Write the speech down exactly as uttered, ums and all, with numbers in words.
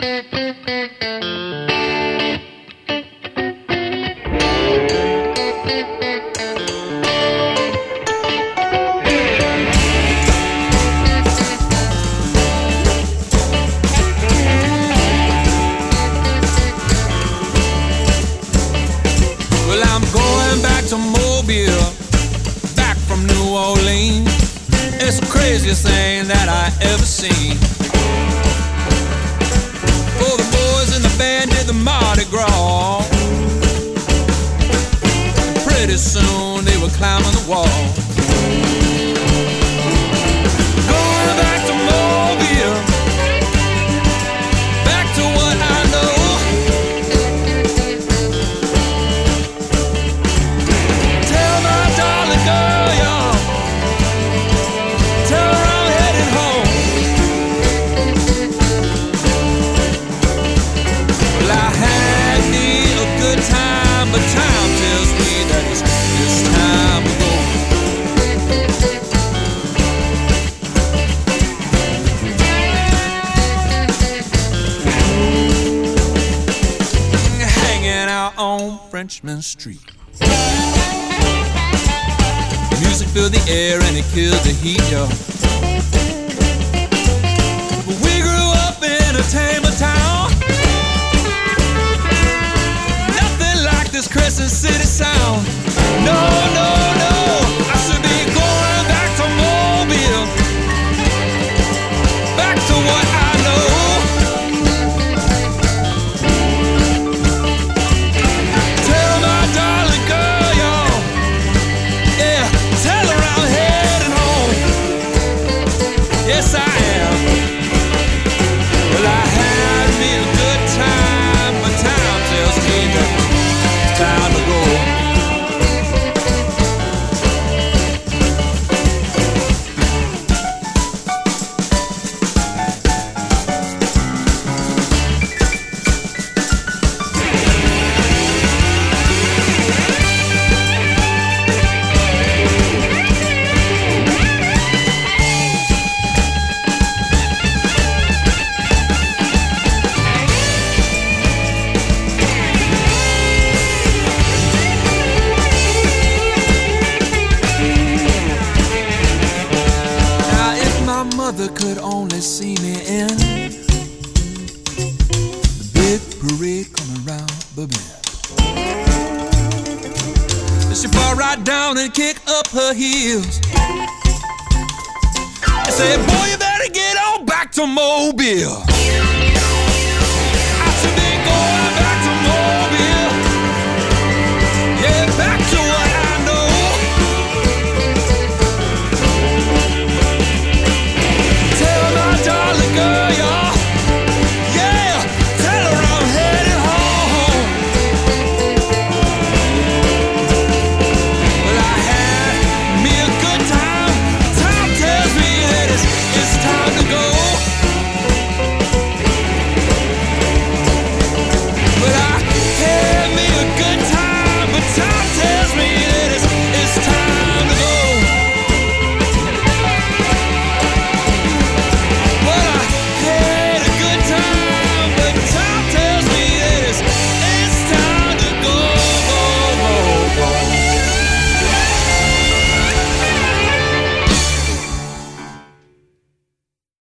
Thing that I ever seen. Oh, the boys in the band did the Mardi Gras. Pretty soon they were climbing the wall. Going back to Mobile, back to what I know. Tell my darling girl, y'all. Tell her I'm headed home. Well, I had me a good time, but time tells me that it's this time to go. Hanging out on Frenchman Street. Music filled the air and it killed the heat, yo. But we grew up in a tamer town. Nothing like this Crescent City sound. No, no, no, I should be going back to Mobile, back to what I know. Tell my darling girl, y'all. Yeah, tell her I'm heading home. Yes, I am. Well, I had me a good time, but time tells me that it's time to go. Mother could only see me in the big parade coming round the bend. She fall right down and kick up her heels and say, boy, you better get on back to Mobile.